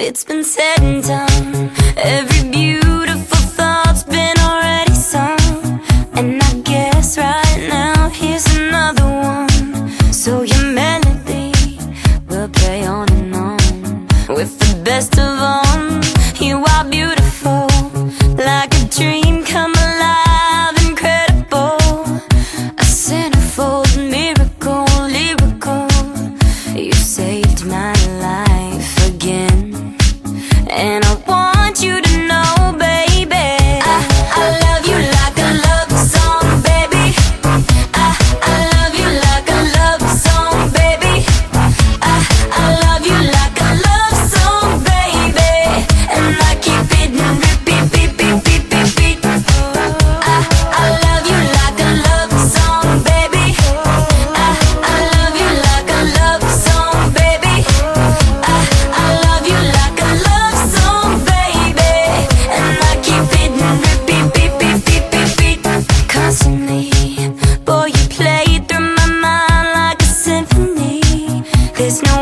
It's been said and done. Every beautiful thought's been already sung. And I guess right now here's another one. So your melody will play on and on. With the best of them, you are beautiful, like a dream come alive, incredible. A centerfold miracle, lyrical. You saved my life again. And I want you to know, baby, I love you like a love song, baby. I love you like a love song, baby. I love you like a love song, baby. And I keep it in repeat, beat, beat, beat, beat, beat. I love you like a love song, baby. I love you like a love song, baby. I love you like a love song, baby. And I keep it in repeat, beat, beat, beat, beat, beat. Constantly, boy, you play through my mind like a symphony. There's no